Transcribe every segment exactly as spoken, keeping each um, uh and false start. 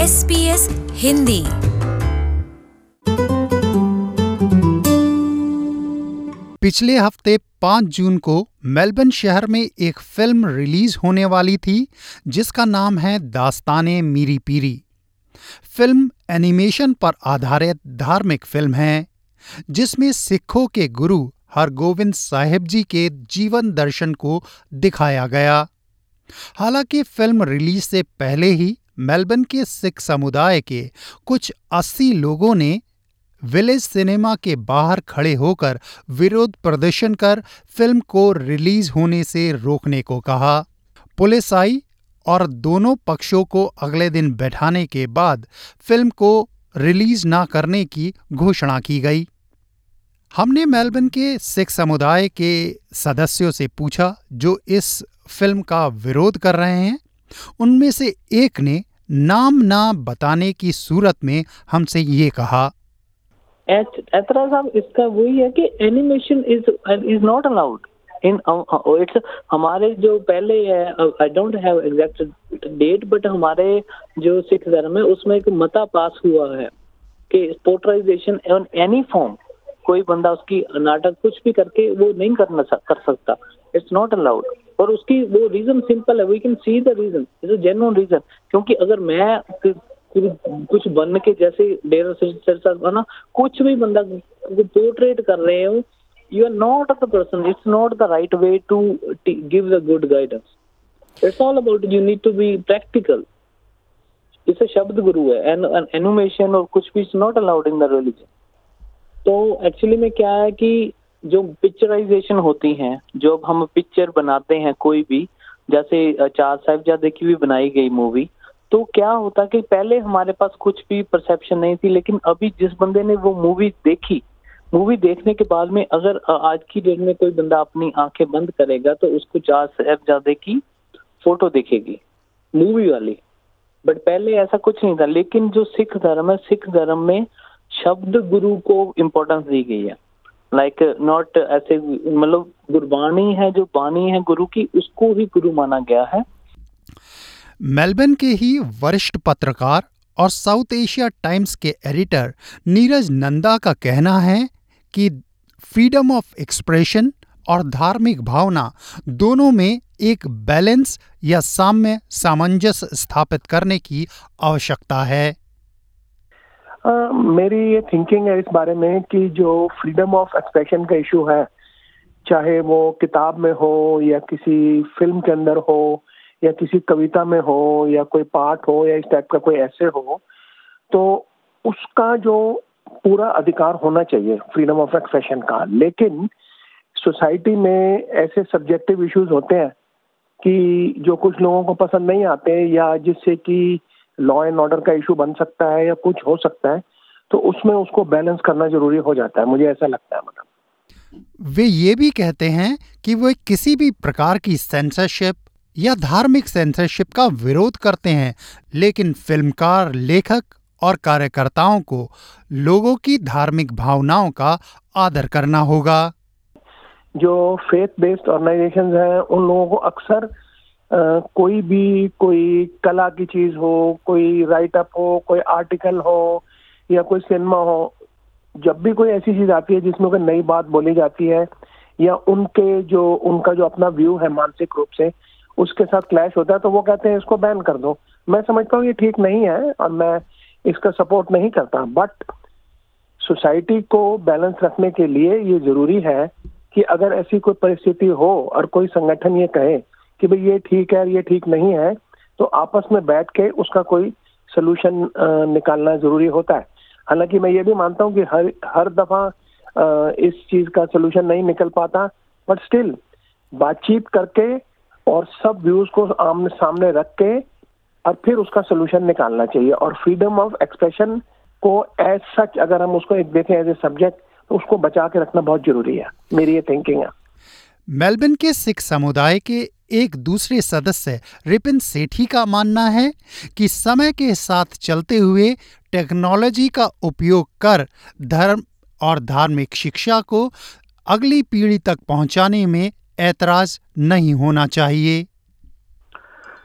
S B S Hindi. पिछले हफ्ते पाँच जून को मेलबर्न शहर में एक फिल्म रिलीज होने वाली थी जिसका नाम है दास्ताने मीरी पीरी। फिल्म एनिमेशन पर आधारित धार्मिक फिल्म है जिसमें सिखों के गुरु हरगोविंद साहिब जी के जीवन दर्शन को दिखाया गया। हालांकि फिल्म रिलीज से पहले ही मेलबर्न के सिख समुदाय के कुछ अस्सी लोगों ने विलेज सिनेमा के बाहर खड़े होकर विरोध प्रदर्शन कर फिल्म को रिलीज होने से रोकने को कहा। पुलिस आई और दोनों पक्षों को अगले दिन बैठाने के बाद फिल्म को रिलीज ना करने की घोषणा की गई। हमने मेलबर्न के सिख समुदाय के सदस्यों से पूछा जो इस फिल्म का विरोध कर रहे हैं। उनमें से एक ने नाम ना बताने की सूरत में हमसे ये कहा, एतराज साहब इसका वही है कि animation is is not allowed in it's हमारे जो पहले है, I don't have exact date, but हमारे जो सिख धर्म है उसमें एक मता पास हुआ है कि पोर्ट्राइजेशन ऑन एनी फॉर्म, कोई बंदा उसकी नाटक कुछ भी करके वो नहीं करना कर सकता, इट्स नॉट अलाउड। और उसकी वो रीजन सिंपल है, we can see the reason, it's a genuine reason. क्योंकि अगर मैं कुछ बन के जैसे डेरा सिरसा बना कुछ भी बंदा पोर्ट्रेट कर रहे हो, you are not the person, it's not the right way to give the good guidance. It's all about you need to be practical. इसे शब्द गुरु है एंड एनिमेशन और कुछ भी it's not allowed in the religion. तो actually में क्या है कि जो पिक्चराइजेशन होती हैं, जो अब हम पिक्चर बनाते हैं कोई भी, जैसे चार साहिबजादे की भी बनाई गई मूवी, तो क्या होता कि पहले हमारे पास कुछ भी परसेप्शन नहीं थी, लेकिन अभी जिस बंदे ने वो मूवी देखी, मूवी देखने के बाद में अगर आज की डेट में कोई बंदा अपनी आंखें बंद करेगा तो उसको चार साहिबजादे की फोटो दिखेगी मूवी वाली। बट पहले ऐसा कुछ नहीं था। लेकिन जो सिख धर्म है, सिख धर्म में शब्द गुरु को इम्पोर्टेंस दी गई है। लाइक नॉट ऐसे, मतलब गुरबाणी है, जो बानी है गुरु की, उसको ही गुरु माना गया है। मेलबर्न के ही वरिष्ठ पत्रकार और साउथ एशिया टाइम्स के एडिटर नीरज नंदा का कहना है कि फ्रीडम ऑफ एक्सप्रेशन और धार्मिक भावना दोनों में एक बैलेंस या साम्य सामंजस्य स्थापित करने की आवश्यकता है। Uh, मेरी ये थिंकिंग है इस बारे में कि जो फ्रीडम ऑफ एक्सप्रेशन का इशू है, चाहे वो किताब में हो या किसी फिल्म के अंदर हो या किसी कविता में हो या कोई पाठ हो या इस टाइप का कोई ऐसे हो, तो उसका जो पूरा अधिकार होना चाहिए फ्रीडम ऑफ एक्सप्रेशन का। लेकिन सोसाइटी में ऐसे सब्जेक्टिव इश्यूज होते हैं कि जो कुछ लोगों को पसंद नहीं आते या जिससे कि लॉ एंड ऑर्डर का इशू बन सकता है या कुछ हो सकता है, तो उसमें उसको बैलेंस करना जरूरी हो जाता है, मुझे ऐसा लगता है। मतलब वे ये भी कहते हैं कि वे किसी भी प्रकार की सेंसरशिप या धार्मिक सेंसरशिप का विरोध करते हैं, लेकिन फिल्मकार, लेखक और कार्यकर्ताओं को लोगों की धार्मिक भावनाओं का आदर करना होगा। जो फेथ बेस्ड ऑर्गेनाइजेशंस हैं, उन लोगों को अक्सर Uh, कोई भी कोई कला की चीज हो, कोई राइट अप हो, कोई आर्टिकल हो या कोई सिनेमा हो, जब भी कोई ऐसी चीज आती है जिसमें कोई नई बात बोली जाती है या उनके जो उनका जो अपना व्यू है मानसिक रूप से उसके साथ क्लैश होता है, तो वो कहते हैं इसको बैन कर दो। मैं समझता हूँ ये ठीक नहीं है और मैं इसका सपोर्ट नहीं करता। बट सोसाइटी को बैलेंस रखने के लिए ये जरूरी है कि अगर ऐसी कोई परिस्थिति हो और कोई संगठन ये कहे कि भाई ये ठीक है ये ठीक नहीं है, तो आपस में बैठ के उसका कोई सलूशन निकालना जरूरी होता है। हालांकि मैं ये भी मानता हूँ कि हर हर दफा इस चीज का सलूशन नहीं निकल पाता, बट स्टिल बातचीत करके और सब व्यूज को आमने सामने रख के और फिर उसका सलूशन निकालना चाहिए। और फ्रीडम ऑफ एक्सप्रेशन को एज सच अगर हम उसको एक देखें एज ए सब्जेक्ट, तो उसको बचा के रखना बहुत जरूरी है, मेरी ये थिंकिंग है। मेलबर्न के सिख समुदाय के एक दूसरे सदस्य रिपिन सेठी का मानना है कि समय के साथ चलते हुए टेक्नोलॉजी का उपयोग कर धर्म और धार्मिक शिक्षा को अगली पीढ़ी तक पहुंचाने में ऐतराज नहीं होना चाहिए।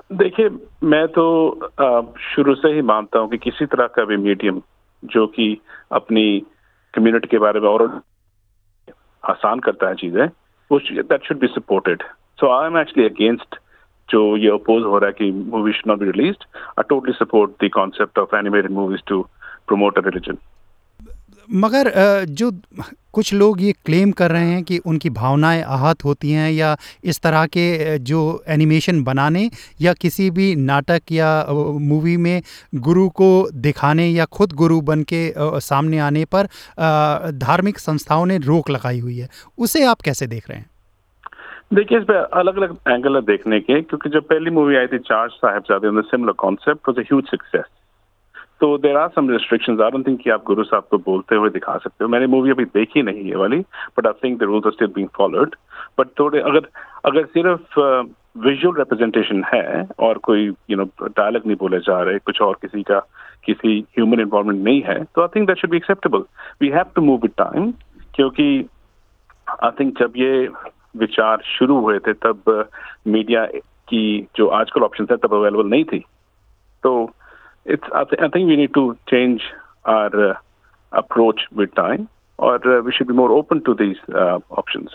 देखिए, मैं तो शुरू से ही मानता हूँ कि किसी तरह का भी मीडियम जो कि अपनी कम्युनिटी के बारे में और आसान करता है चीजें, वो that should be supported. So I am actually against जो ये अपोज हो रहा है कि movie should not be released. I totally support the concept of animated movies to promote a religion. मगर जो कुछ लोग ये क्लेम कर रहे हैं कि उनकी भावनाएं आहत होती हैं या इस तरह के जो एनिमेशन बनाने या किसी भी नाटक या मूवी में गुरु को दिखाने या खुद गुरु बन के सामने आने पर धार्मिक संस्थाओं ने रोक लगाई हुई है, उसे आप कैसे देख रहे हैं? देखिए, इस पे अलग अलग एंगल है देखने के, क्योंकि जब पहली मूवी आई थी चार Sahibzaade on the similar concept was a huge success. तो there are some restrictions. I don't think कि आप गुरु साहब को बोलते हुए दिखा सकते हो. मैंने मूवी अभी देखी नहीं ये वाली, but I think the rules are still being followed. But थोड़े अगर अगर सिर्फ विजुअल रिप्रेजेंटेशन है और कोई यू नो डायलॉग नहीं बोले जा रहे, कुछ और किसी का किसी ह्यूमन इन्वॉल्वमेंट नहीं है, तो I think that should be acceptable. We have to move with time, क्योंकि आई थिंक जब ये विचार शुरू हुए थे तब मीडिया की जो आजकल ऑप्शन है तब अवेलेबल नहीं थी. तो it's I, th- I think we need to change our uh, approach with time, or uh, we should be more open to these uh, options.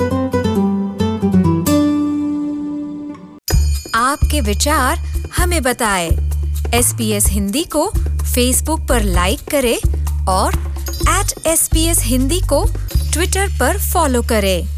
आपके विचार हमें बताएं. एस बी एस हिंदी को फेसबुक पर लाइक करें और at S B S Hindi को Twitter पर फॉलो करें.